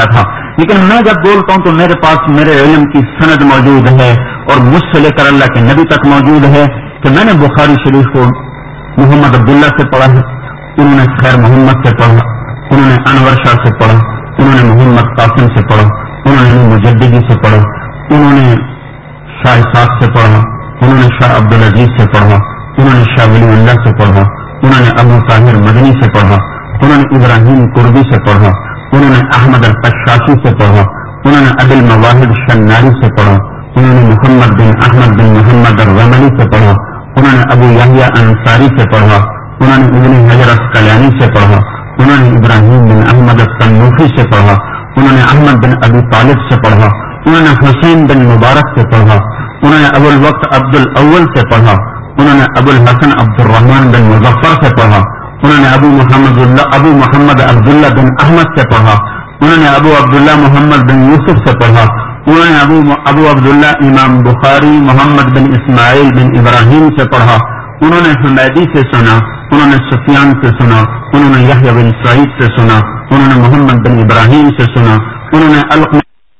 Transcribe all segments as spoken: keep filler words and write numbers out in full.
آیا تھا، لیکن میں جب بولتا ہوں تو میرے پاس میرے علم کی سند موجود ہے اور مجھ سے لے کر اللہ کے نبی تک موجود ہے کہ میں نے بخاری شریف کو محمد عبداللہ سے پڑھا ہے، انہوں نے خیر محمد سے پڑھا، انہوں نے انور شاہ سے پڑھا، انہوں نے محمد قاسم سے پڑھا، انہوں نے مجددی سے پڑھا، انہوں نے شاہ اسحاق سے پڑھا، انہوں نے شاہ عبدالعزیز سے پڑھا، انہوں نے شاہ ولی اللہ سے پڑھا، انہوں نے ابو طاہر مدنی سے پڑھا، انہوں نے ابراہیم قربی سے پڑھا، انہوں نے احمد القشاشی سے پڑھا، انہوں نے ابل مواہب شناری سے پڑھا، انہوں نے محمد بن احمد بن محمد الرملی سے پڑھا، انہوں نے ابو یحییٰ انصاری سے پڑھا، انہوں نے ابن حجر اسقلانی سے پڑھا، انہوں نے ابراہیم بن احمد الصنوفی سے پڑھا، انہوں نے احمد بن ابی طالب سے پڑھا، انہوں نے حسین بن مبارک سے پڑھا، انہوں نے ابو الوقت عبد الاول سے پڑھا، انہوں نے ابو الحسن عبد الرحمان بن مظفر سے پڑھا، انہوں نے ابو محمد اللہ ابو محمد عبداللہ بن احمد سے پڑھا، انہوں نے ابو عبداللہ محمد بن یوسف سے پڑھا، انہوں نے ابو ابو عبداللہ امام بخاری محمد بن اسماعیل بن ابراہیم سے پڑھا، انہوں نے حمیدی سے سنا، انہوں نے سفیان سے سنا، انہوں نے یحییٰ بن سعید سے سنا، انہوں نے محمد بن ابراہیم سے سنا، انہوں نے القمہ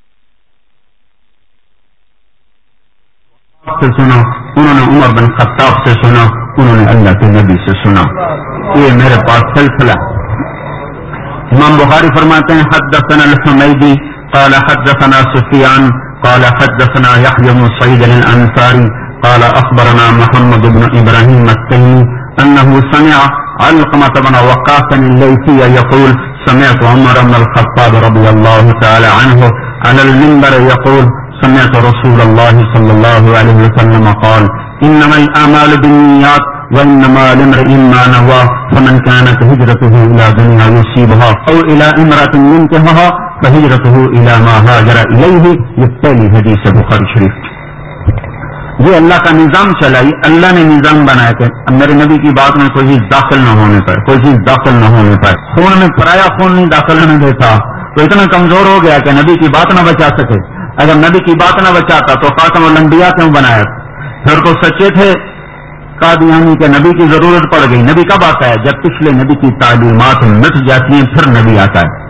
سے سنا، انہوں نے عمر بن خطاب سے سنا، انہوں نے اللہ کے نبی سے سنا. یہ میرے پاس سلسلہ. امام بخاری فرماتے ہیں حدثنا الحمیدی قال حدثنا سفیان قال حدثنا یحییٰ بن سعید الانصاری قال اخبرنا محمد بن ابراہیم التیمی انه سمع علقمة بن وقاص الليثي يقول سمعت عمر بن الخطاب رضي الله تعالى عنه على المنبر يقول سمعت رسول الله صلى الله عليه وسلم قال انما الاعمال بالنيات وانما لامرئ ما نوى فمن كانت هجرته الى دنيا يصيبها او الى امرأة ينكحها فهجرته الى ما هاجر اليه. یہ پہلی حدیث ہے بخاری شریف. یہ اللہ کا نظام چلائی، اللہ نے نظام بنایا کہ میرے نبی کی بات میں کوئی چیز داخل نہ ہونے پائے، کوئی چیز داخل نہ ہونے پائے. خون میں پرایا خون نہیں داخل ہونے دیتا تو اتنا کمزور ہو گیا کہ نبی کی بات نہ بچا سکے. اگر نبی کی بات نہ بچاتا تو خاتم الانبیاء کیوں بنایا؟ پھر تو سچے تھے قادیانی کہ نبی کی ضرورت پڑ گئی. نبی کب آتا ہے؟ جب پچھلے نبی کی تعلیمات مٹ جاتی ہیں پھر نبی آتا ہے.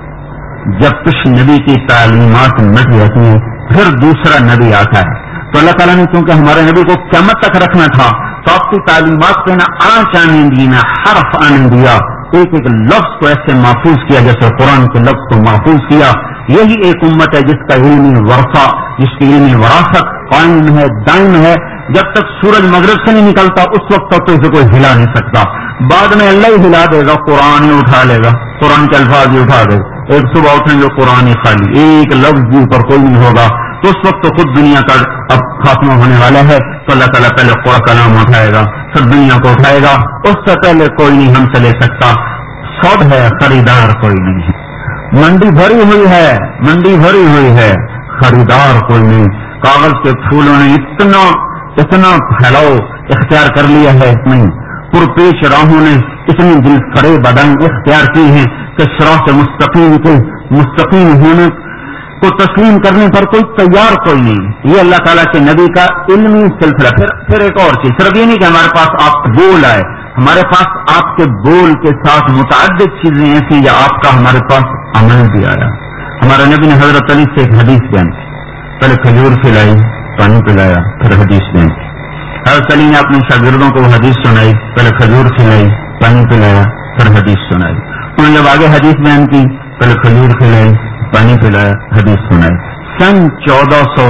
جب پچھلے نبی کی تعلیمات مٹ جاتی ہیں پھر دوسرا نبی آتا ہے. تو اللہ تعالیٰ نے کیونکہ ہمارے نبی کو قیامت تک رکھنا تھا تو آپ کی تعلیمات پہ نہ آنچ آنے دی نہ حرف آنے دیا، ایک ایک لفظ کو ایسے محفوظ کیا جیسے قرآن کے لفظ کو محفوظ کیا. یہی ایک امت ہے جس کا علمی ورثہ، جس کی علمی وراثت قائم ہے، دائم ہے. جب تک سورج مغرب سے نہیں نکلتا اس وقت تک تو اسے کوئی ہلا نہیں سکتا. بعد میں اللہ ہی ہلا دے گا، قرآن ہی اٹھا لے گا، قرآن کے الفاظ ہی اٹھا دے گا. ایک صبح اٹھیں جو قرآن ہی خالی، ایک لفظ بھی اوپر کوئی نہیں ہوگا تو اس وقت تو خود دنیا کا اب خاتمہ ہونے والا ہے. تو اللہ تعالیٰ پہلے قرآن کا نام اٹھائے گا، سب دنیا کو اٹھائے گا. اس سے پہلے کوئی نہیں ہم سے لے سکتا. سود ہے، خریدار کوئی نہیں ہے. منڈی بھری ہوئی ہے، منڈی بھری ہوئی ہے، خریدار کوئی نہیں. کاغذ کے پھولوں نے اتنا اتنا پھیلاؤ اختیار کر لیا ہے، نہیں پرپیچ راہوں نے اتنی دل فریب ادائیں اختیار کی ہیں کہ صراط مستقیم کو مستقیم ہونے کو تسلیم کرنے پر کوئی تیار کوئی نہیں. یہ اللہ تعالیٰ کے نبی کا علمی سلسلہ. پھر پھر ایک اور چیز، صرف یہ نہیں کہ ہمارے پاس آپ بول آئے، ہمارے پاس آپ کے بول کے ساتھ متعدد چیزیں ایسی یا آپ کا ہمارے پاس عمل بھی آیا. ہمارے نبی نے حضرت علی سے ایک حدیث بیان کی، پہلے کھجور کھلائی، پانی پلایا، پھر حدیث بیان کی. حضرت علی نے اپنے شاگردوں کو حدیث سنائی، پہلے کھجور کھلائی، پانی پلایا، پھر حدیث سنائی. انہوں نے جب آگے حدیث بیان کی پہلے کھجور کھلائی، پانی پلایا، حدیث سنائی. سن چودہ سو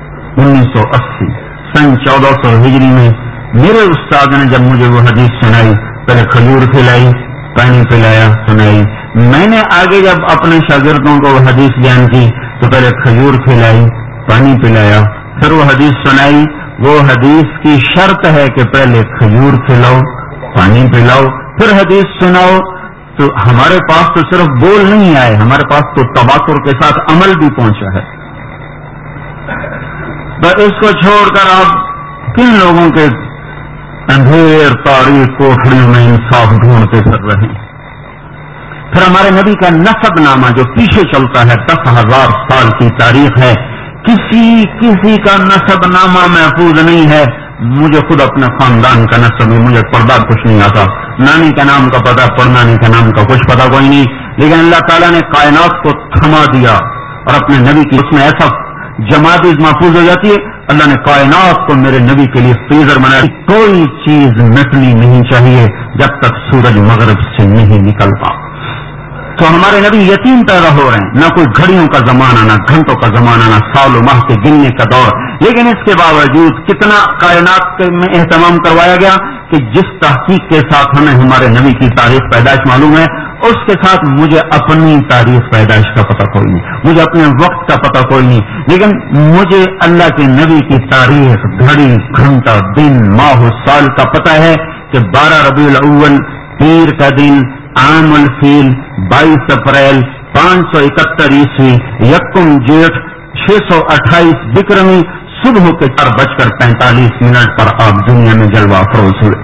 انیس سو اسی سن چودہ سو ہجری میں میرے استاد نے جب مجھے وہ حدیث سنائی، پہلے کھجور کھلائی، پانی پلایا، سنائی. میں نے آگے جب اپنے شاگردوں کو وہ حدیث بیان کی تو پہلے کھجور کھلائی، پانی پلایا، پھر وہ حدیث سنائی. وہ حدیث کی شرط ہے کہ پہلے کھجور کھلاؤ، پانی پلاؤ، پھر حدیث سناؤ. تو ہمارے پاس تو صرف بول نہیں آئے، ہمارے پاس تو تواتر کے ساتھ عمل بھی پہنچا ہے. بس اس کو چھوڑ کر آپ کن لوگوں کے اندھیر تاریخ کوٹھڑیوں میں انصاف ڈھونڈتے پھر رہے. پھر ہمارے نبی کا نسب نامہ جو پیچھے چلتا ہے، دس ہزار سال کی تاریخ ہے، کسی کسی کا نسب نامہ محفوظ نہیں ہے مجھے خود اپنے خاندان کا نسب ہے، مجھے پردہ کچھ نہیں آتا، نانی کا نام کا پتا، پڑنانی کا نام کا کچھ پتا کوئی نہیں، لیکن اللہ تعالیٰ نے کائنات کو تھما دیا اور اپنے نبی کی اس میں ایسا جماعت محفوظ ہو جاتی ہے، اللہ نے کائنات کو میرے نبی کے لیے فریزر بنایا، کوئی چیز مٹنی نہیں چاہیے جب تک سورج مغرب سے نہیں نکلتا۔ تو ہمارے نبی یتیم پیدا ہو رہے ہیں، نہ کوئی گھڑیوں کا زمانہ، نہ گھنٹوں کا زمانہ، نہ سال و ماہ کے گننے کا دور، لیکن اس کے باوجود کتنا کائنات میں اہتمام کروایا گیا کہ جس تحقیق کے ساتھ ہمیں ہمارے نبی کی تاریخ پیدائش معلوم ہے، اس کے ساتھ مجھے اپنی تاریخ پیدائش کا پتہ کوئی نہیں، مجھے اپنے وقت کا پتہ کوئی نہیں، لیکن مجھے اللہ کے نبی کی تاریخ، گھڑی، گھنٹہ، دن، ماہ و سال کا پتہ ہے کہ بارہ ربیع الاول پیر کا دن، عام الفیل، بائیس اپریل پانچ سو اکہتر عیسوی، یکم جیٹھ چھ سو اٹھائیس بکرمی، صبح کے چار بج کر پینتالیس منٹ پر آپ دنیا میں جلوہ افروز ہوئے۔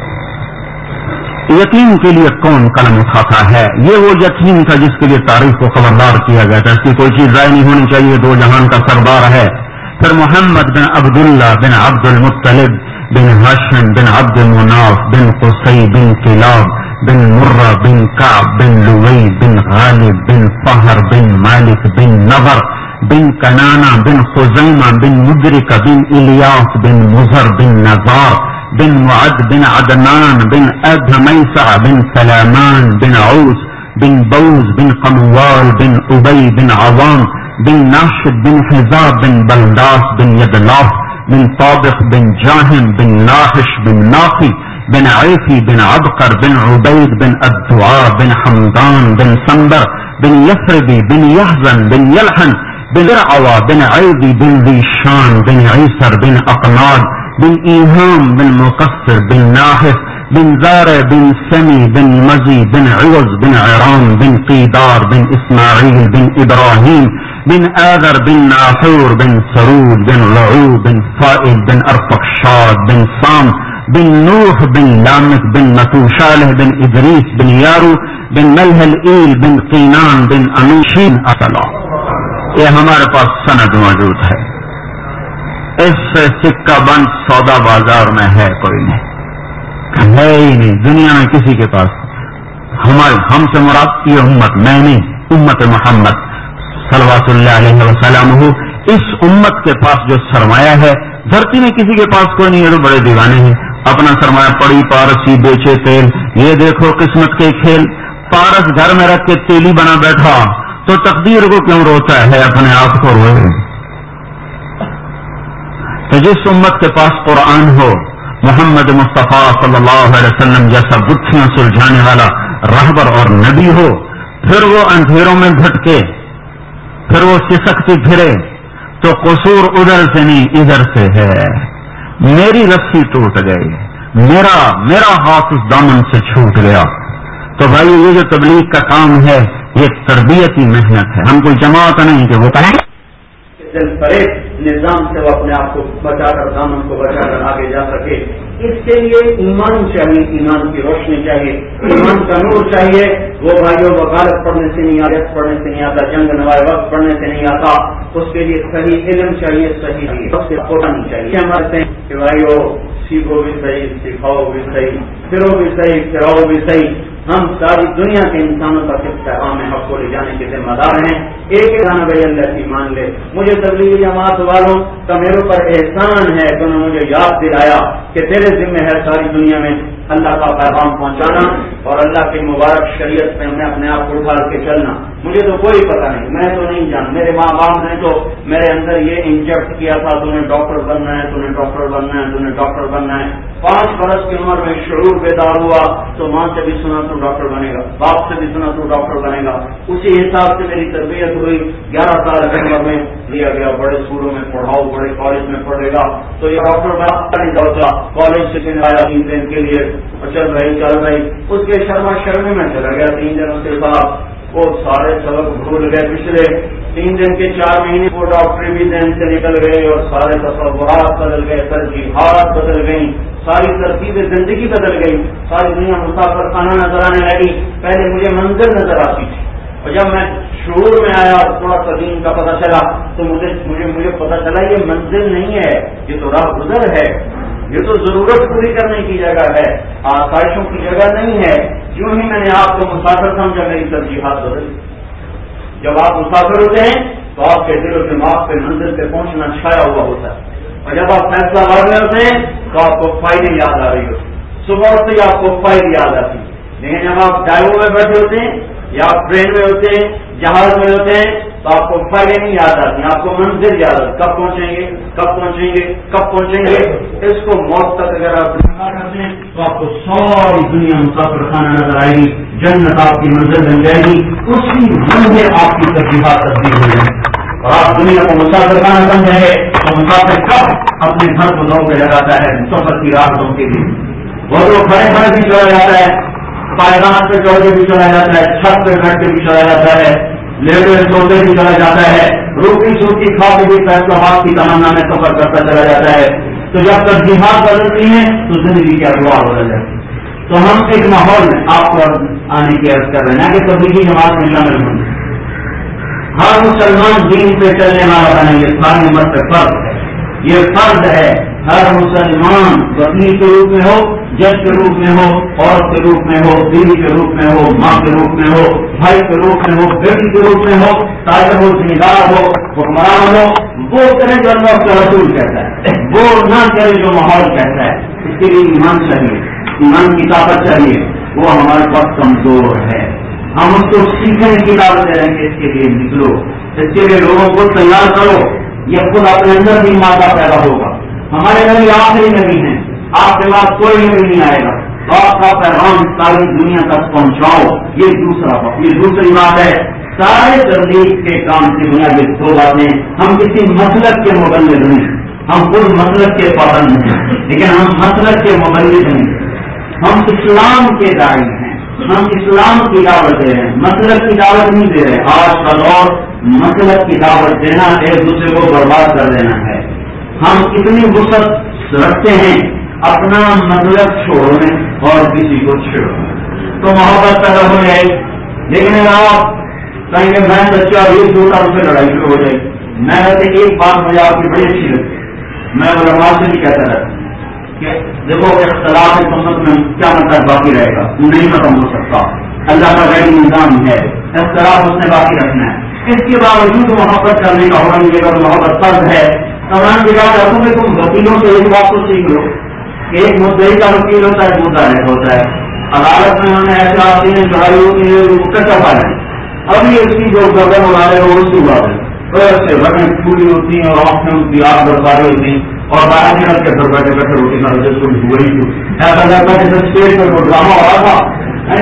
یتیم کے لیے کون قلم اٹھاتا ہے؟ یہ وہ یتیم تھا جس کے لیے تاریخ کو خبردار کیا گیا تھا، اس کی کوئی چیز ضائع نہیں ہونی چاہیے، دو جہان کا سردار ہے۔ پھر محمد بن عبداللہ بن عبد المطلب بن ہاشم بن عبد مناف بن قصی بن کلاب بن مرہ بن کعب بن لوی بن غالب بن فہر بن مالک بن نضر بن کنانہ بن خزیمہ بن مدرک بن الیاس بن مزر بن نزار بن معد بن عدنان بن ادھمیسع بن سلامان بن عوس بن بوز بن قموال بن ابی بن عوام بن ناشد بن حزاب بن بلداس بن یدلاف بن طابق بن جاہم بن ناحش بن ناقی بن عیفی بن عبقر بن عبید بن الدعاء بن حمدان بن سندر بن یثربی بن یحزن بن یلحن بن رعوہ بن عیدی بن ذیشان بن عیسر بن اقناد بن ایہام بن مقصر بن ناحف بن زارع بن سمی بن مزی بن عوض بن عرام بن قیدار بن اسماعیل بن ابراہیم بن آذر بن ناحور بن سرود بن رعو بن فائل بن ارفخشاد بن سام بن نوح بن لامک بن متوشالہ بن ادریس بن یارو بن ملحل ایل بن قینان بن انوشین اصلا۔ یہ ہمارے پاس سند موجود ہے، اس سے سکہ بند سودا بازار میں ہے کوئی نہیں، ہے ہی نہیں دنیا میں کسی کے پاس۔ ہمارے ہم سے مراد یہ امت، میں نہیں، امت محمد صلوات اللہ علیہ وسلم، اس امت کے پاس جو سرمایہ ہے دھرتی میں کسی کے پاس کوئی نہیں ہے، تو بڑے دیوانے ہیں، اپنا سرمایہ پڑی پارسی بیچے تیل، یہ دیکھو قسمت کے کھیل، پارس گھر میں رکھ کے تیلی بنا بیٹھا تو تقدیر کو کیوں روتا ہے، اپنے آپ کو روئے۔ تو جس امت کے پاس قرآن ہو، محمد مصطفیٰ صلی اللہ علیہ وسلم جیسا بتیاں سلجھانے والا رہبر اور نبی ہو، پھر وہ اندھیروں میں بھٹکے، پھر وہ سسکتی پھرے تو قصور ادھر سے نہیں ادھر سے ہے۔ میری رسی ٹوٹ گئی، میرا میرا ہاتھ اس دامن سے چھوٹ گیا۔ تو بھائی یہ جو تبلیغ کا کام ہے یہ تربیتی محنت ہے، ہم کوئی جماعت نہیں کہ وہ کریں دل فریب نظام سے وہ اپنے آپ کو بچا کر دامن کو بچا کر آگے جا سکے۔ اس کے لیے ایمان چاہیے، ایمان کی روشنی چاہیے، ایمان کا نور چاہیے۔ وہ بھائیوں وکالت پڑھنے سے نہیں آتا، پڑھنے سے نہیں آتا، جنگ نوائے وقت پڑھنے سے نہیں آتا، اس کے لیے صحیح علم چاہیے، صحیح وقت سے پڑھنا چاہیے۔ ہمارے کہ بھائیو سیکھو بھی صحیح، سکھاؤ بھی صحیح، پھرو بھی صحیح، پھراؤ بھی صحیح۔ ہم ساری دنیا کے انسانوں کا کس پیغام حق کو لے جانے کے ذمہ دار ہیں۔ ایک گانا بھائی اللہ کی مان لے، مجھے تبلیغی جماعت والوں کا میرے پر احسان ہے کہ انہوں نے مجھے یاد دلایا کہ تیرے ذمہ ہے ساری دنیا میں اللہ کا پیغام پہنچانا اور اللہ کی مبارک شریعت میں ہمیں اپنے آپ کو اٹھا کے چلنا۔ مجھے تو کوئی پتہ نہیں، میں تو نہیں جان، میرے ماں باپ نے تو میرے اندر یہ انجیکٹ کیا تھا تو نے ڈاکٹر بننا ہے، تو نے ڈاکٹر بننا ہے، تو نے ڈاکٹر بننا ہے۔ پانچ برس کی عمر میں شعور بیدار ہوا تو ماں سے بھی سنا تو ڈاکٹر بنے گا، باپ سے بھی سنا تو ڈاکٹر بنے گا۔ اسی حساب سے میری تربیت ہوئی، گیارہ سال کی عمر میں لیا گیا بڑے اسکولوں میں پڑھاؤ، بڑے کالج میں پڑھے گا تو یہ ڈاکٹر بنا نہیں ہوتا۔ کالج سے دن آیا تین دن کے لیے، چل رہی چل رہی اس کے شرما شرمی میں چلا گیا تین دنوں کے بعد، وہ سارے سبق بھول گئے۔ پچھلے تین دن کے چار مہینے وہ ڈاکٹری بھی ذہن سے نکل گئے اور سارے تصورات بدل گئے، ترجیحات بدل گئی، ساری ترتیب زندگی بدل گئی، ساری دنیا مسافر خانہ نظر آنے لگی۔ پہلے مجھے منزل نظر آتی تھی اور جب میں شعور میں آیا اور تھوڑا سا دین کا پتہ چلا تو مجھے مجھے مجھے پتہ چلا یہ منزل نہیں ہے، یہ تو راہ گزر ہے۔ یہ تو ضرورت پوری کرنے کی جگہ ہے، آسائشوں کی جگہ نہیں ہے۔ یوں ہی میں نے آپ کو مسافر سمجھا، میری ترجیحات بدل۔ جب آپ مسافر ہوتے ہیں تو آپ کے دل و دماغ پہ منزل پہ پہنچنا چھایا ہوا ہوتا ہے، اور جب آپ فیصلہ لانے ہوتے ہیں تو آپ کو فائدے یاد آ رہی ہوتی، صبح اٹھتے ہی آپ کو فائدے یاد آتی ہے۔ لیکن جب آپ ڈرائیور میں بیٹھے ہوتے ہیں یا آپ ٹرین میں ہوتے ہیں، جہاز میں ہوتے ہیں، تو آپ کو فائدے نہیں یاد آتی، آپ کو منزل یاد آتی، کب پہنچیں گے کب پہنچیں گے کب پہنچیں گے۔ اس کو موت تک اگر آپ کرتے ہیں تو آپ کو ساری دنیا مسافر خانہ نظر آئے گی، جنت آپ کی منزل بن جائے گی، اسی دن میں آپ کی ترجیحات تبدیل ہو جائیں گی۔ اور آپ دنیا کو مسافر خانہ سمجھیں گے تو مسافر کب اپنے گھر کو دو پہ لگاتا ہے سفر کی راحتوں کے لیے، وہ تو کھڑے کھڑے بھی چلا جاتا ہے، پائدان پہ چڑھ کے بھی چلا جاتا ہے، چھت پہ بیٹھ کے بھی چلا جاتا ہے، لیٹے سوتے بھی چلا جاتا ہے، روٹی سوتی کھا کے بھی فیصلہ بات کی تمنا میں سفر کرتا چلا جاتا ہے۔ تو جب ترجیحات بدلتی ہیں تو زندگی کا دعا بدل جاتی ہے۔ تو ہم ایک ماحول میں آپ کو آنے کی عرض کر رہے ہیں کہ تبلیغی جماعت میں شامل ہوں، ہر مسلمان دین پہ چلنے والا بنے، یہ ساری امت پہ فرض ہے، یہ فرض ہے۔ ہر مسلمان وکیل کے روپ میں ہو، جج کے روپ میں ہو، عورت کے روپ میں ہو، بیوی کے روپ میں ہو، ماں کے روپ میں ہو، بھائی کے روپ میں ہو، بیٹی کے روپ میں ہو، تاجر ہو، زمیندار ہو، حکمران ہو، وہ کرے جو اللہ کا رسول کہتا ہے، وہ نہ کرے جو ماحول کہتا ہے۔ اس کے لیے ایمان چاہیے، ایمان کی طاقت چاہیے، وہ ہمارے پاس کمزور ہے۔ ہم اس کو سیکھنے کی دعوت دے رہے ہیں کہ اس کے لیے نکلو، اس کے لیے لوگوں کو تیار کرو، یہ خود اپنے اندر بھی مادہ پیدا ہوگا۔ ہمارے نبی آخری نبی ہیں، آپ کے پاس کوئی نبی نہیں آئے گا، تو آپ کا پیغام ساری دنیا تک پہنچاؤ، یہ دوسرا بات، یہ دوسری بات ہے۔ سارے تبلیغ کے کام کی بنیادی دو باتیں، ہم کسی مسلک کے مبلغ نہیں، ہم خود مسلک کے پابند ہیں، لیکن ہم مسلک کے مبلغ نہیں، ہم اسلام کے داعی ہیں، ہم اسلام کی دعوت دے رہے ہیں، مسلک کی دعوت نہیں دے رہے۔ آج کا دور مسلک کی دعوت دینا ایک دوسرے کو برباد کر دینا ہے۔ ہم کتنی وسعت رکھتے ہیں اپنا مطلب چھوڑنے اور کسی کو چھوڑنے، تو محبت پیدا ہو جائے گی۔ لیکن اگر آپ کہیں گے میں سچا یہ چھوٹا اس سے لڑائی شروع ہو جائے گی۔ میں ویسے ایک بات مجھے آپ کی بڑی اچھی لگتی ہے، میں علماء سے بھی کہتا رہتا ہوں کہ دیکھو اختلاف سنت میں کیا مطلب باقی رہے گا، نہیں ختم ہو سکتا، اللہ کا غیر نظام ہے، اختلاف اس نے باقی رکھنا ہے۔ اس کے باوجود محبت کرنے کا حکم ملے گا، محبت فرض ہے۔ قرآن کی بات رکھوں گے تم وکیلوں سے ایک بات تو سیکھ لو کہ ایک مدعی کا وکیل ہوتا ہے، مدعا ہوتا ہے، عدالت میں انہوں نے ایسے آتی ہیں لڑائی ہوتی ہے کچا پا لیں، ابھی اس کی جو گردن اڑا رہے ہو اس کی بات ہے، ایسے رنگ پھولی ہوتی ہیں اور آنکھیں ان کی آگ برسارے ہوتی ہیں، اور باہر نکل کے پھر بیٹھے بیٹھے روٹی کھا رہے تھے، وہی کیوں ایسا لگتا ہے جیسے اسٹیج پر وہ ڈرامہ ہو رہا تھا،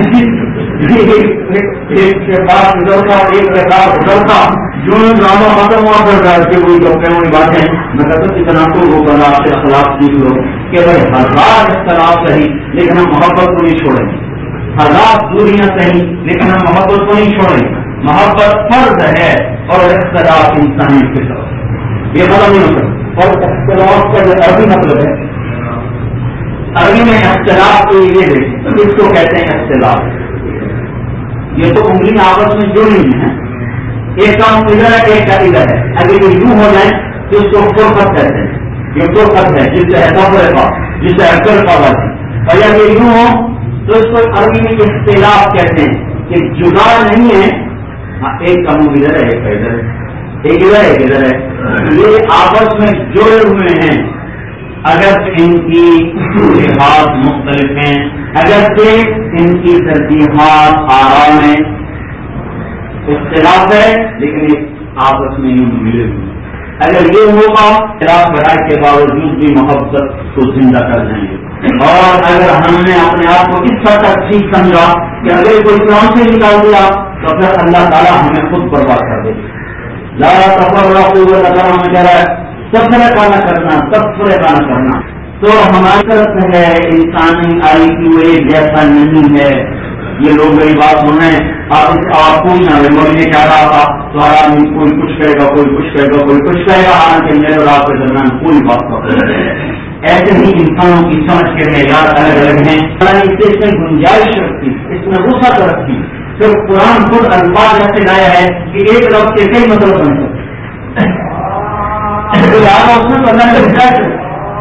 ایک کے بعد گزرتا ایک کے بعد گزرتا، جو ڈرامہ ختم ہوا پھر بیٹھ کے کوئی کہتے ہوئی باتیں، میں کہتا ہوں اتنا تو وہ بنا آپ کے اخلاق سیکھ لو کہ بھائی ہزار اختلاف صحیح لیکن ہم محبت کو نہیں چھوڑیں گے، ہزار دوریاں صحیح لیکن ہم محبت کو نہیں چھوڑیں گے۔ محبت فرض ہے اور اختلاف انسانی فطرت، یہ ختم نہیں ہو سکتا۔ اور اختلاف کا جو عربی مطلب ہے، عربی میں اختلاف کو یہ دیکھیں اس کو کہتے ہیں اختلاف، یہ تو انگلی آپس میں جڑی ہوئی ہیں، ایک کام ادھر ہے ایک کا ادھر ہے، اگر یہ یوں ہو جائے تو اس کو فرقت کہتے ہیں، یہ فرقت ہے جس سے ہے کا جس سے اکثر پاور ہے، اور اگر یہ یوں ہو تو اس کو عربی میں اختلاف کہتے ہیں کہ جدا نہیں ہے، ہاں ایک کا منہ ادھر ہے ایک کا ادھر ہے، ایک ادھر ایک ادھر ہے، یہ آپس میں جڑے ہوئے ہیں اگر ان کی ترجیحات مختلف ہیں، اگرچہ ان کی ترجیحات آرا میں اختلاف ہے لیکن یہ آپس میں یوں ملے ہوئے، اگر یہ ہوگا اختلاف بڑھائی کے باوجود بھی محبت کو زندہ کر دیں گے۔ اور اگر ہم نے اپنے آپ کو اس حد تک ٹھیک سمجھا کہ اگر کوئی اسلام سے نکال دیا تو پھر اللہ تعالیٰ ہمیں خود برباد کر دے گا۔ لا تفرقوا وتفرقوا میں کہہ رہا ہے سفرے کا نہ کرنا، سفرے کا نہ کرنا، تو ہماری طرف ہے انسانی آئی کی وہ ایک جیسا نہیں ہے۔ یہ لوگ میری بات سن رہے ہیں، آپ آپ کوئی نہ مولوی نے کہہ رہا تھا تو آدمی کوئی کچھ کہے گا کوئی کچھ کہے گا کوئی کچھ کہے گا، حالانکہ میرے اور آپ کے درمیان کوئی بات نہیں ہے۔ ایسے ہی انسانوں کی سمجھ کے معیار الگ الگ ہیں، اس میں گنجائش رکھتی، اس میں وسعت رکھتی، پھر قرآن خود الفاظ ایسے لایا ہے کہ ایک لفظ کے کئی مطلب بن سکتے، اس میں تو اللہ نے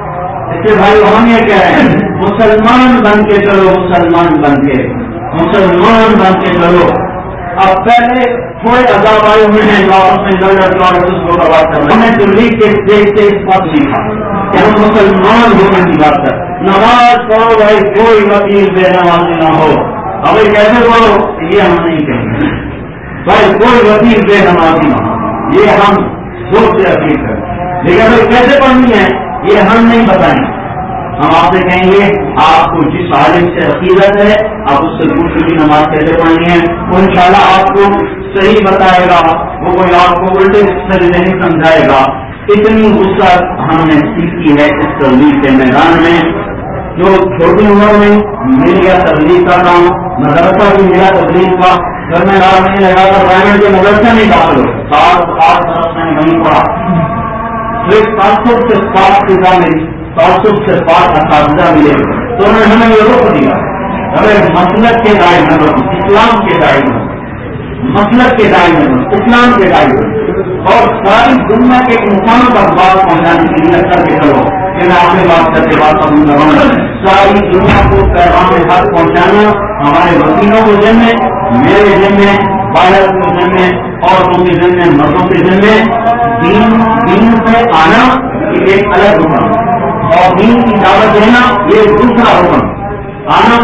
اس کے بھائی ہم یہ کہہ رہے ہیں مسلمان بن کے چلو، مسلمان بن کے مسلمان بن کے چلو. اب پہلے تھوڑے عذاب آئے ہوئے ہیں جو آپس میں لڑ لڑ اور اس کو برباد کر رہے ہیں. ہم نے دلی کے دیکھتے اس بات سیکھا کہ ہم مسلمان ہونے کی بات کر نماز پڑھو بھائی، کوئی وکیل بے نمازی نہ ہو. ابھی کیسے پڑھو یہ ہم نہیں کہیں گے بھائی، کوئی وکیل بے نمازی نہ ہو، یہ ہم زور سے اپیل کریں. لیکن ابھی کیسے پڑھنی ہے یہ ہم نہیں بتائیں. ہم آپ سے کہیں گے آپ کو جس عالم سے عقیدت ہے آپ اس سے پوچھ کی نماز کیسے پڑھنی ہے، وہ انشاءاللہ آپ کو صحیح بتائے گا، وہ کوئی آپ کو الٹے سے نہیں سمجھائے گا. اتنی وسعت ہم نے سیکھی ہے اس تبلیغ کے میدان میں. جو چھوٹی عمر میں مل گیا تبلیغ کا کام، مدرسہ بھی ملا تبلیغ کا، گھر میں رات نہیں لگا کر پرائیویٹ کے مدرسہ نہیں داخل ہو، سات آٹھ برس میں نہیں پڑا. پھر سات سو سے سات فضا ملی، سات سو سے پانچ اساتذہ ملے تو انہوں نے ہمیں یہ رخ دیا ہمیں مسلک کے دائر میں بنو، اسلام کے دائر میں مسلک کے دائر میں بنو، اسلام کے دائر میں، اور ساری دنیا کے انسانوں تک بات پہنچانے کے لیے کر کے چلو کہ میں آپ سے بات کر کے بات قبول کروں گا. ساری دنیا کو پیغام حق پہنچانا ہمارے وکیلوں کے ذمے، میرے ذمے، باہر کے ذمے، عورتوں کے ذمے، مردوں کے ذمے. دین دین سے آنا یہ ایک الگ حکم اور دین کی دعوت دینا یہ دوسرا حکم. آنا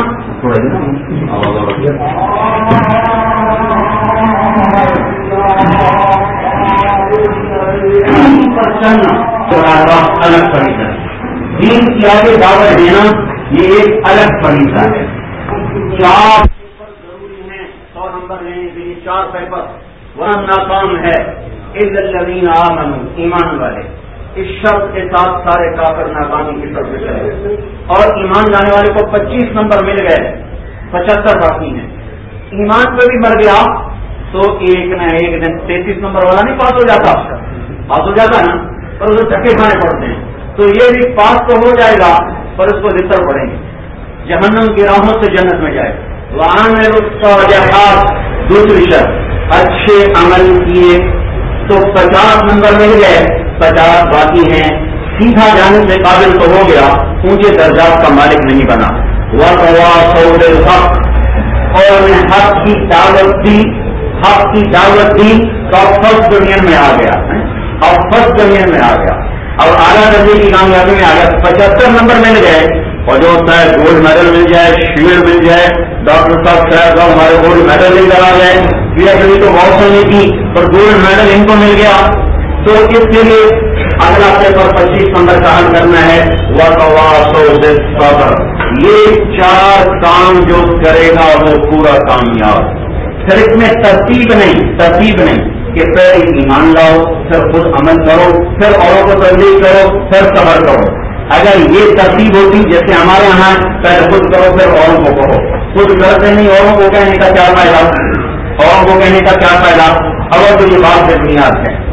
پر چلنا الگ طریقہ ہے. دین کی آگے دعوت دینا یہ ایک الگ طریقہ ہے. چار پیپر ضروری ہیں، سو نمبر لینے کے لیے چار پیپر وہاں ناکام ہے. الذین آمنوا ایمان والے، اس شرط کے ساتھ سارے کافر ناکامی کی طرف چلے. اور ایمان لانے والے کو پچیس نمبر مل گئے، پچہتر باقی ہیں. ایمان پہ بھی مر گیا تو ایک نہ ایک دن تینتیس نمبر والا نہیں پاس ہو جاتا، پاس ہو جاتا نا، پر اسے دھکے کھانے پڑتے ہیں. تو یہ بھی پاس تو ہو جائے گا پر اس کو ذکر پڑیں گے، جہنم کی راہوں سے جنت میں جائے. وہاں میں دوسری شرط اچھے عمل کیے تو پچاس نمبر مل گئے، پچاس باقی ہیں. سیدھا جانے سے قابل تو ہو گیا، اونچے درجات کا مالک نہیں بنا. وَتَوَاصَوْا بِالْحَقِّ، اور نے حق کی دعوت دی، حق کی دعوت دی تو اب فرسٹ ڈویژن میں آ گیا، اب فرسٹ ڈویژن میں آ گیا اور اعلیٰ درجے کی کامیابی میں آ گیا. پچہتر نمبر مل گئے اور جو ہوتا ہے گولڈ میڈل مل جائے، شیلڈ مل جائے. ڈاکٹر صاحب شاید ہمارے گولڈ میڈل نہیں کرا گئے، پی ایچ ڈی تو بہت سنی تھی پر گولڈ میڈل ان کو مل گیا. تو اس کے لیے اگلا پیپر پچیس نمبر کا حل کرنا ہے. وَتَوَاصَوْا بِالصَّبْرِ، یہ چار کام جو کرے گا وہ پورا کامیاب. پھر اس میں ترتیب نہیں، ترتیب نہیں کہ پہلے ایمان لاؤ، پھر خود عمل کرو، پھر اوروں کو تبلیغ کرو، پھر صبر کرو. اگر یہ ترتیب ہوتی جیسے ہمارے یہاں پہلے خود کرو پھر اوروں کو کہو، خود کرتے نہیں اوروں کو کہنے کا کیا فائدہ، اوروں کو کہنے کا کیا فائدہ. اگر تو یہ بات سے بنیاد ہے.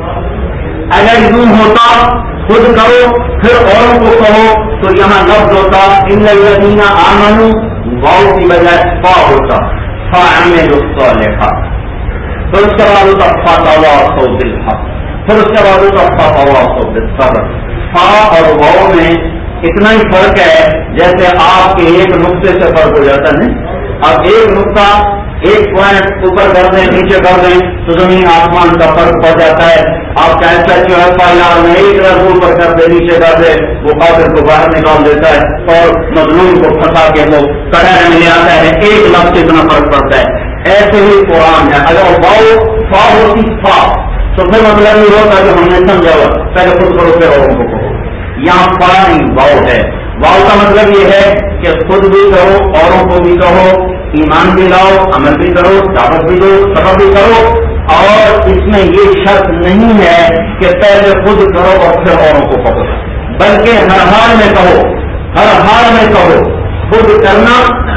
اگر یوں ہوتا خود کرو پھر اوروں کو کہو تو یہاں لفظ ہوتا ان الذین آمنوا، واو کی بجائے فا ہوتا، فَعَمِلُوا الصَّالِحَاتِ. پھر اس کے بعد ہوتا فَتَوَاصَوْا بِالْحَقِّ، پھر اس کے بعد ہوتا فَتَوَاصَوْا بِالصَّبْرِ. فا اور واو میں اتنا ہی فرق ہے جیسے آپ کے ایک نقطے سے فرق ہو جاتا ہے. اب ایک نقطہ ایک پوائنٹ اوپر کر دیں نیچے کر دیں تو زمین آسمان کا فرق پڑ جاتا ہے. آپ کا ایسا جو ہے پائلار میں ایک رقم اوپر کر دے نیچے کر دے وہ قاتل کو باہر نکال دیتا ہے اور مظلوم کو پھنسا کے وہ کٹہرے میں لے آتا ہے. ایک لفظ سے اتنا فرق پڑتا ہے. ایسے ہی قرآن ہے. اگر واؤ فا ہوتی فا تو پھر مطلب یہ ہوتا کہ ہم نے سمجھا ہوا پہلے خود کرو پھر اوروں کو کہو. یہاں فا نہیں واؤ ہے. واؤ کا مطلب یہ ہے کہ خود بھی کرو اوروں کو بھی کہو، ایمان بھی لاؤ، عمل بھی کرو، دعوت بھی دو، صبر بھی کرو. اور اس میں یہ شرط نہیں ہے کہ پہلے خود کرو اور پھر اوروں کو کہو، بلکہ ہر حال میں کہو، ہر حال میں کہو. خود کرنا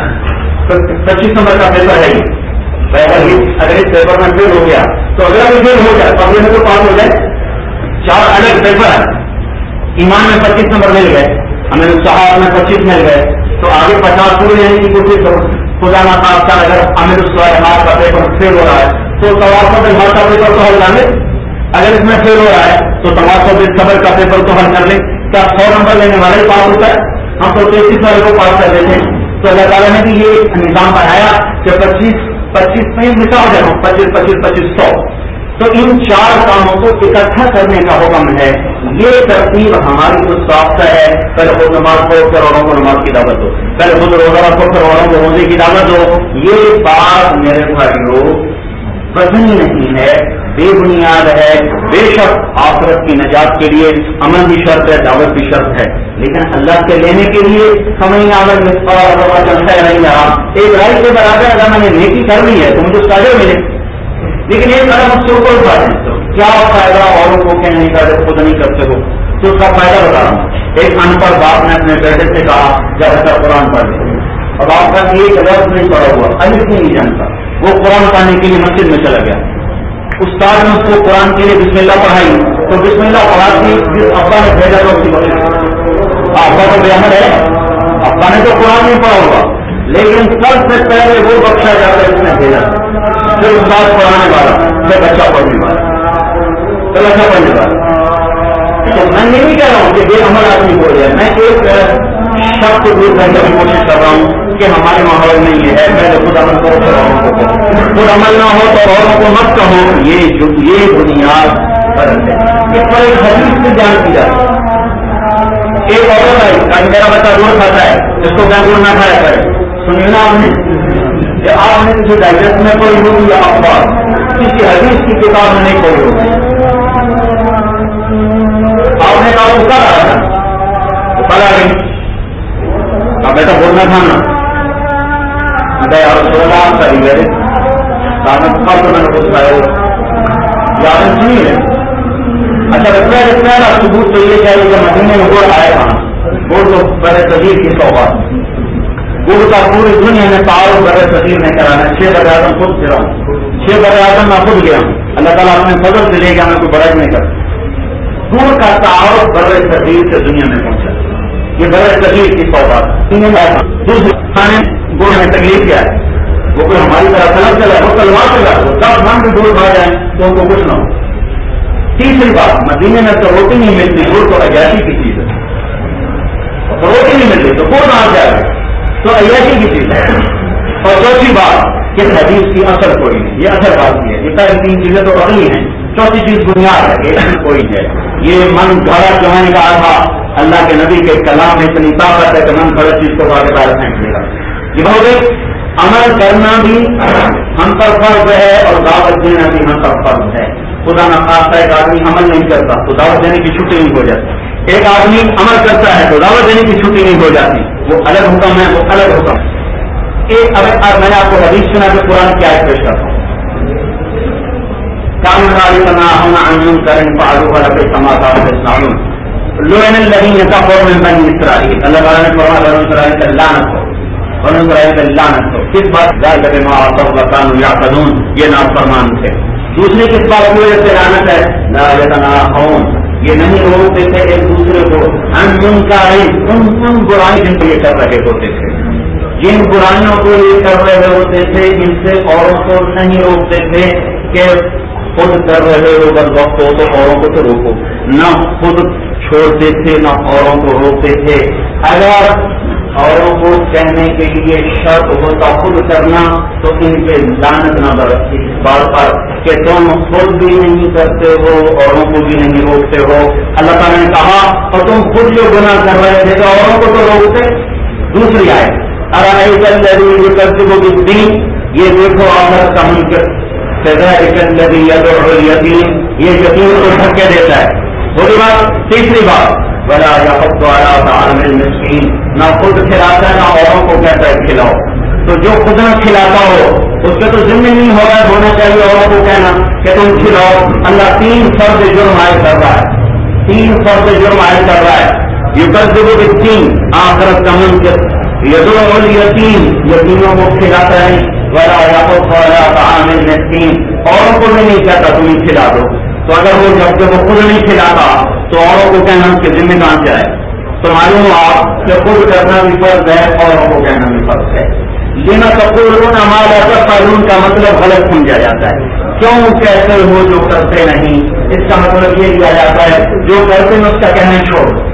پچیس نمبر کا پیپر ہے یہ. اگر اس پیپر میں فیل ہو گیا تو اگلا بھی فیل ہو جائے، اگلے میں تو پاس ہو جائے. چار الگ پیپر ہے. ایمان میں پچیس نمبر مل گئے، ہمیں صحابہ میں پچیس مل گئے تو آگے پچاس پورے لینے کی کوشش کرو. خدا نہ خاصہ اگر امیر الصالحات کا پیپر فیل ہو رہا ہے تو تواسو بالحق کا پیپر تو حل کر لیں. اگر اس میں فیل ہو رہا ہے تو تواسو بالصبر کا پیپر تو حل کر لیں. کیا سو نمبر لینے والے پاس ہوتا ہے؟ ہم تو تینتیس والے کو پاس کر دیتے ہیں. تو اللہ تعالیٰ نے بھی یہ نظام بنایا کہ پچیس پچیس میں مثال دے رہا ہوں پچیس پچیس پچیس سو. تو ان چار کاموں کو اکٹھا کرنے کا حکم ہے. یہ ترتیب ہماری جو ساختہ ہے، پہلے خود نماز پڑھو پھر اوروں کو نماز کی دعوت دو، پہلے خود روزہ رکھو پھر اوروں کو روزے کی دعوت دو. یہ بات میرے بھائیوں وزنی نہیں ہے، بے بنیاد ہے. بے شک آخرت کی نجات کے لیے عمل بھی شرط ہے، دعوت بھی شرط ہے، لیکن اللہ سے لینے کے لیے سمجھ عمل چلتا نہیں رہا. ایک رائی کے برابر اگر میں نے نیکی کر لی ہے تو مجھے اس کا اجر ملے، لیکن ایک قدم اس کے اوپر اٹھا دیں تو کیا فائدہ؟ اوروں کو کیا نہیں کرتے، خود نہیں کرتے ہو تو اس کا فائدہ بتا رہا ہوں. ایک ان پڑھ باپ نے اپنے بیٹے سے کہا جب ایسا قرآن پڑھ لے، اب آپ کا ایک لفظ نہیں پڑھا ہوا، الف بھی نہیں جانتا، وہ قرآن پڑھنے کے لیے مسجد میں چلا گیا. استاد نے اس کو قرآن کے لیے بسم اللہ پڑھائی تو بسم اللہ پڑھاتی جس ابا نے بھیجا تو اس کی بچی ابا کو بے عمل ہے. ابا نے تو قرآن نہیں پڑھا ہوگا، لیکن سب سے پہلے وہ بخشا جاتا ہے جس نے بھیجا، پھر استاد پڑھانے والا، پھر بچہ پڑھنے والا، پھر بچہ پڑھنے والا. تو میں یہ نہیں کہہ رہا ہوں کہ بے عمل آدمی ہو جائے، میں ایک شخص کو دور کرنے کی کوشش کر رہا ہوں کہ ہمارے ماحول میں یہ ہے میں خود عمل کرو پھر اوروں کو کہو، خود عمل نہ ہو تو اوروں کو مت کہو. یہ جو یہ بنیاد فرق ہے. اس پر ایک حدیث سے جان کی جاتی ہے. ایک عورت آئی کہ میرا بچہ گڑ کھاتا ہے، اس کو کیا گڑ نہ کھایا کرے. سنیے نا آپ نے کہ آپ نے کسی ڈائجسٹ میں پڑھی ہوگی یا اخبار کسی حدیث کی کتاب میں نہیں پڑھی ہوگی. آپ نے کہا وہ کل آ گیا، وہ کل آ گئی، اب بیٹا گڑ نہ کھانا. یار سولہ کری گئے کاغذ کھا تو میں نے کچھ کھایا یاد نہیں ہے. اچھا رکھنا رکھنا ہے ثبوت تو یہ چاہیے کہ مدینے میں گڑ آئے کہاں. گڑ تو بڑے صغیر کی سوغات، گڑ کا پوری دنیا میں تعارف بڑے صغیر نے کرانا. چھ بڑے اعظم خود پھرا ہوں، چھ بڑے اعظم میں خود گیا ہوں. اللہ تعالیٰ اپنے فضل سے لے گا، میں کوئی برائے نہیں کرتا. گڑ کا تعارف بڑے صغیر سے دنیا میں پہنچا، یہ بڑے صغیر کی سوغات. دوسرے کھانے گڑ میں تکلیف کیا ہے؟ وہ کوئی ہماری طرح سلام چلا ہے، وہ تلوار چلا ہے، وہ دس من بھی دور کھا جائیں تو ان کو کچھ نہ ہو. تیسری بات، مدینے میں تو روٹی نہیں ملتی، گڑ تو عیاشی کی چیز ہے. تو روٹی نہیں ملتی تو گڑ نہ جائے گا تو عیاشی کی چیز ہے. اور چوتھی بات کہ حدیث کی اثر کوئی نہیں، یہ اثر بات کی ہے. یہ ساری تین چیزیں تو اگلی ہیں، چوتھی چیز بنیاد ہے، یہ اثر کوئی ہے. یہ من گھڑا جو میں نے کہا تھا اللہ کے نبی کے کلام میں اتنی طاقت ہے کہ من گھڑا چیز کو آگے بار پھینک دے گا. یہ بہت عمل کرنا بھی ہم پر فرض ہے اور دعوت دینا بھی ہم پر فرض ہے. خدا نہ خاصہ ایک آدمی عمل نہیں کرتا تو دعوت دینے کی چھٹی نہیں ہو جاتی، ایک آدمی عمل کرتا ہے تو دعوت دینے کی چھٹی نہیں ہو جاتی. وہ الگ حکم ہے، وہ الگ حکم ہے. ایک اب میں نے آپ کو حدیث سنا کہ قرآن کی آیت پیش کرتا ہوں. کام کرنا ہونا ان کریں پاڑو والا پہ سماچار لوئن الذین کفروا من بنی اسرائیل. اللہ تعالیٰ نے فرمایا بنی اسرائیل کا لعنت ہو، بنی اسرائیل کا لعنت ہو. کس بات؟ ذالک بما عصوا وکانوا یعتدون، یہ نافرمان تھے. دوسری کس بات کی وجہ سے لعنت ہے؟ لا یتناہون، یہ نہیں روکتے تھے ایک دوسرے کو ان منکرین، ان ان برائی جن کو یہ کر رہے ہوتے تھے، جن برائیوں کو یہ کر رہے ہوتے تھے ان سے اوروں کو نہیں روکتے تھے کہ خود کر رہے ہو بس وقت ہو تو اوروں کو تو روکو. نہ خود چھوڑتے تھے نہ اوروں کو روکتے تھے. اگر اوروں کو کہنے کے لیے شرط ہوتا خود کرنا تو ان پہ لعنت نہ برستی اس بات پر کہ تم خود بھی نہیں کرتے ہو اوروں کو بھی نہیں روکتے ہو. اللہ تعالیٰ نے کہا اور تم خود جو گناہ کر رہے تھے تو اوروں کو تو روکتے. دوسری آئے ارے کرتے ہو دین، یہ دیکھو آخر کا منکر یتیم، یہ یتیم کو دھکے دیتا ہے. بڑی بات. تیسری بات ولا یحض علی طعام المسکین، نہ خود کھلاتا ہے نہ اوروں کو کہتا ہے کھلاؤ. تو جو خود نہ کھلاتا ہو اس پہ تو ذمہ نہیں ہوگا، ہونا چاہیے اوروں کو کہنا کہ تم کھلاؤ. اللہ تین فرض جرم عائد کر رہا ہے، تین فرض جرم عائد کر رہا ہے. یکذب بالدین، آخرت کا منکر. یدعو الیتیم، یتیموں کو کھلاتا ہے. ولا یحض علی طعام المسکین، اوروں کو بھی نہیں کہتا تم کھلا دو. تو اگر وہ جب کہ وہ خود نہیں کھلاتا تو اوروں کو کہنا اس کے ذمہ کہاں سے آئے؟ تو معلوم ہوا کہ خود کرنا بھی فرض ہے اوروں کو کہنا بھی فرض ہے. لینا تقولون ما لا تفعلون کا مطلب غلط سمجھا جاتا ہے. کیوں کہتے ہو جو کرتے نہیں؟ اس کا مطلب یہ لیا جاتا ہے جو کرتے ہیں اس کا کہنا چھوڑ.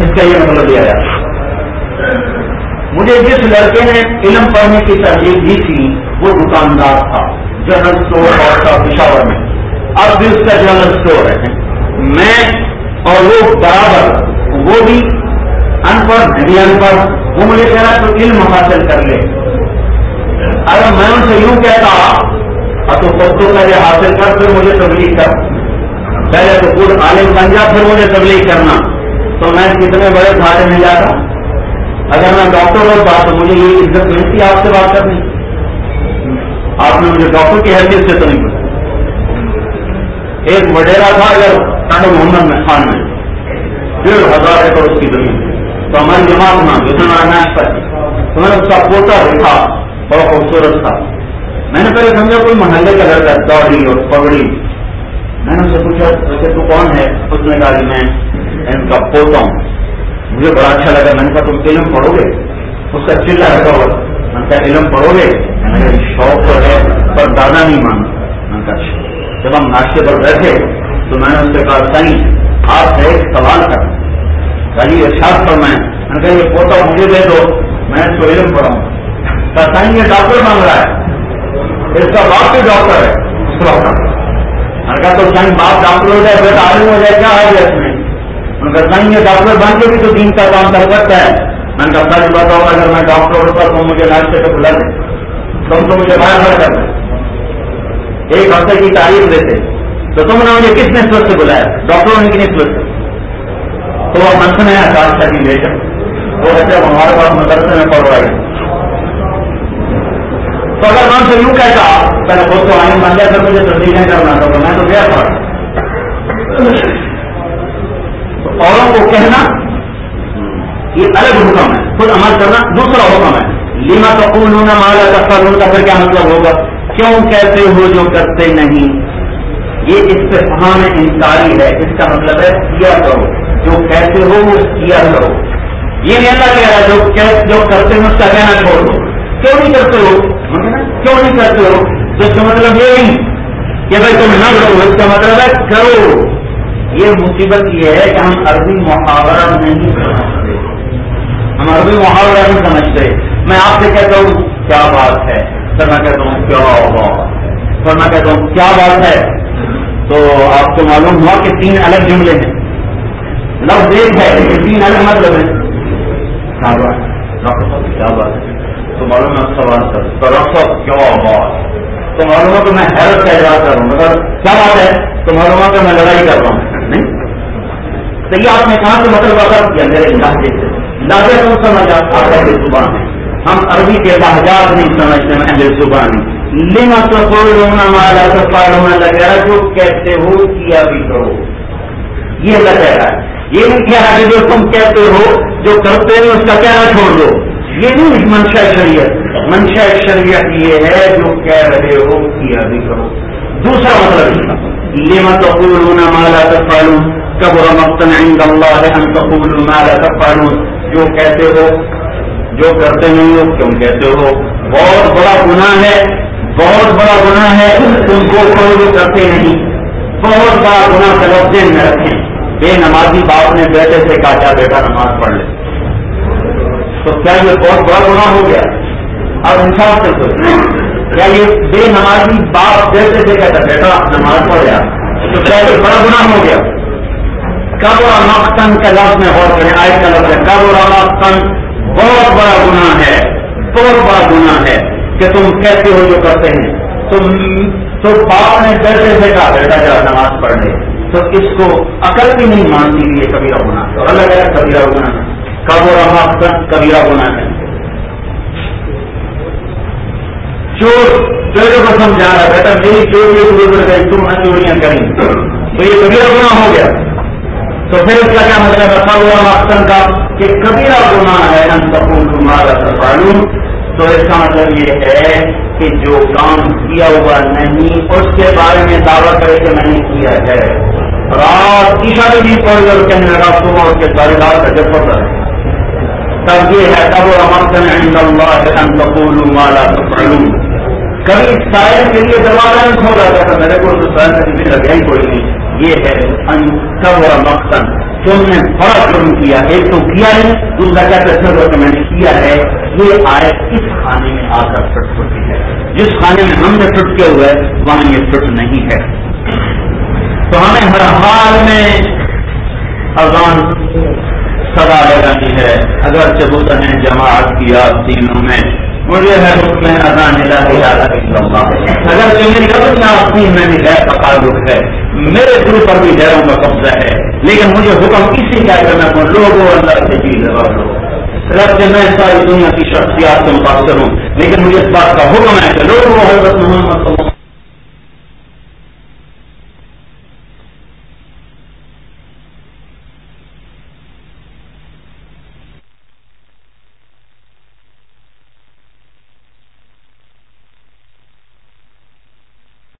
اس کا یہ مطلب دیا جاتا. مجھے جس لڑکے نے علم پڑھنے کی ترجیح دی تھی وہ دکاندار تھا, جنرل اسٹور اور تھا پشاور میں, اب بھی اس کا جنرل اسٹور ہے. میں اور وہ برابر, وہ بھی ان پڑھ میں بھی ان پڑھ. وہ مجھے کہہ رہا تو علم حاصل کر لے. اگر میں ان سے یوں کہتا اب تو خود تو پہلے حاصل کر پھر مجھے تبلیغ کر, پہلے تو خود عالم بن جا پھر مجھے تبلیغ کرنا, تو میں کتنے بڑے گھاٹے میں جاتا. اگر میں ڈاکٹر ہوتا تو مجھے یہ عزت ملتی آپ سے بات کرنی. آپ نے مجھے ڈاکٹر کی حیثیت سے تو نہیں پوچھا. ایک وڈیرا تھا اگر ٹانڈو محمد میں خان میں ڈیڑھ ہزار ایکڑ اس کی زمین, تو ہماری جماعت نہ جتنا ناش پر تو میں نے اس کا پوتا دیکھا, بڑا خوبصورت تھا. میں نے پہلے سمجھا کوئی محلے کا لڑکا, دوڑی اور پگڑی. میں نے اس سے پوچھا ویسے تو کون ہے؟ اس نے کہا کہ میں ان کا پوتا ہوں. مجھے بڑا اچھا لگا. میں نے کہا تم علم پڑھو گے؟ اس کا چلا رکھا ہوا. میں نے کہا علم پڑھو گے؟ میں نے کہا شوق تو ہے پر دادا نہیں مانتا. میں نے کہا جب ہم ناشتے پر بیٹھے تو میں نے اس سے کہا سائیں آپ سے ایک سوال کر. کہیں ارشاد فرمائیں. میں نے کہا یہ پوتا مجھے دے دو, میں اس کو علم پڑھاؤں. کہا سائیں یہ ڈاکٹر مانگ رہا ہے, اس کا باپ بھی ڈاکٹر ہے. اس کا میں نے کہا تو سائیں باپ ڈاکٹر ہو جائے بیٹا عالم ہو جائے, کیا ہے اس میں؟ ان کا سائیں یہ ڈاکٹر بن کے بھی تو دین کا کام کر سکتا ہے. میں نے کہا سچ بتاؤ اگر میں ڈاکٹر ہوتا تو مجھے ناشتے پہ بلا دیں, تم تو مجھے باہر بھر کر دیں, ایک ہفتے کی تعریف دیتے. تو تم نے مجھے کس نسبت سے بلایا؟ ڈاکٹر ہونے کی نسبت سے. تو وہ منسن ہے آکاش کا بھی بیٹا, وہ بچہ ہمارے پاس مدرسے میں پڑھ رہا ہے. تو اگر میں ان سے یوں کہتا پہلے خود تو آئین بن جائے پھر مجھے تصدیقیں کرنا تھا, میں تو گیا تھا. تو اوروں کو کہنا یہ الگ حکم ہے, خود عمل کرنا دوسرا حکم ہے. لما تقولون ما لا تفعلون کا پھر کیا مطلب ہوگا؟ کیوں کہتے ہو جو کرتے نہیں؟ یہ استفہام انکاری ہے. اس کا مطلب ہے کیا کرو, جو کہتے ہو وہ کیا کرو. یہ نہیں اللہ کہہ رہا جو جو کرتے ہو اس کا کہنا چھوڑ دو. کیوں نہیں کرتے ہو؟ کیوں نہیں کرتے ہو؟ تو اس کا مطلب یہ نہیں کہ بھائی تم نہ کرو, اس کا مطلب ہے کرو. یہ مصیبت یہ ہے کہ ہم عربی محاورہ نہیں سمجھتے, ہم عربی محاورہ نہیں سمجھتے. میں آپ سے کہتا ہوں کیا بات ہے, پھر میں کہتا ہوں کیا ہوگا, پھر میں کہتا ہوں کیا بات ہے, تو آپ کو معلوم ہوا کہ تین الگ جملے ہیں. لفظ ایک ہے لیکن تین الگ مطلب ہے. کیا بات ہے, کیا بات ہے, تو معلوم ہے سوال کر تو رقص کیا بات, تو معلوم ہے کہ میں حیرت کا اظہار کر رہا ہوں. مگر کیا بات ہے تو معلوم ہے کہ میں لڑائی کر رہا ہوں. نہیں تو یہ آپ نے کہاں سے مطلب اثر کیا میرے لہجے سے. لہجہ تو سمجھ آتی زبان ہے, ہم عربی کے لہجات نہیں سمجھتے ہیں اہل زبان. لما تقولون ما لا تفعلون لگا جو کہتے ہو کیا بھی کرو, یہ اللہ کہہ رہا ہے. یہ نہیں کہہ رہا کہ جو تم کہتے ہو جو کرتے ہو اس کا کہنا چھوڑ دو. یہ نہیں منشا شریعت. منشا شریعت یہ ہے جو کہہ رہے ہو کیا بھی کرو. دوسرا مطلب لما تقولون ما لا تفعلون کبر مقتا عند اللہ ان تقولوا ما لا تفعلون, جو کہتے ہو جو کرتے نہیں ہو کیوں کہتے ہو. بہت بڑا گناہ ہے, بہت بڑا گناہ ہے تم کو کرو جو کرتے نہیں. بہت بڑا گناہ کا لفظ ذہن میں رکھیں. بے نمازی باپ نے بیٹے سے کہا کیا بیٹا نماز پڑھ لے, تو کیا یہ بہت بڑا گناہ ہو گیا؟ اب انصاف سے سوچیں, کیا یہ بے نمازی باپ بیٹے سے کہتا بیٹا نماز پڑھ گیا تو کیا یہ بڑا گناہ ہو گیا؟ کبر مقتن کا لفظ میں غور کریں. آئے کا لفظ ہے کبر مقتن, بہت بڑا گناہ ہے, بہت بڑا گناہ ہے کہ تم کہتے ہو جو کرتے ہیں. تم تو باپ نے بیٹے سے کہا بیٹا جا نماز پڑھ لے, تو اس کو عقل بھی نہیں مانتی یہ کبیرہ گناہ. تو اللہ کہہ کبیرہ گناہ ہے, کبر مقتن کبیرہ گناہ ہے. چور چوروں کو سمجھا رہا ہے بیٹا میری چوری گزر گئی تم نہ چوریاں کریں, تو یہ کبیرہ گناہ ہو گیا. تو پھر اس کا کیا مطلب رکھا ہوا مقصد کا کہ کبیرہ گناہ ہے ان تقولوا ما لا تفعلون. تو اس کا مطلب یہ ہے کہ جو کام کیا ہوا نہیں اس کے بارے میں دعویٰ کرے کہ میں نے کیا ہے. رات عشاء بھی نہیں پڑھ کر کہنے لگا صبح اس کے سارے رات کا جب پڑتا ہے, تب یہ ہے کبر مقتا عند اللہ ان تقولوا ما لا تفعلون. کبھی سائل کے لیے دروازہ نہیں کھولا جاتا, میرے کو تو سائل سے بھی لگیا ہی کوئی نہیں. یہ ہے کبر مقتا تم نے بڑا جرم کیا، ایک تو کیا ہے، دوسرا کہتے تھے کہ میں نے کیا ہے. یہ آیت اس کھانے میں آ کر فٹ ہوتی ہے، جس کھانے میں ہم نے فٹ کیا ہوا ہے وہاں یہ فٹ نہیں ہے. تو ہمیں ہر حال میں اذان صدا لگانی ہے، اگرچہ وہ ہیں جماعت کی آپ دینوں میں. مجھے ہے حکم اذان لا الہ الا اللہ، اگرچہ میری اپنی آپ دین میں بھی غیر تعلق ہے، میرے دل پر بھی غیروں کا قبضہ ہے، لیکن مجھے حکم اسی کا ہے کہ میں لوگوں اللہ سے جی لگا لو. رب سے میں ساری دنیا کی شخصیات سے متاثر ہوں، لیکن مجھے اس بات کا حکم ہے کہ لوگوں حضرت محمد صلی اللہ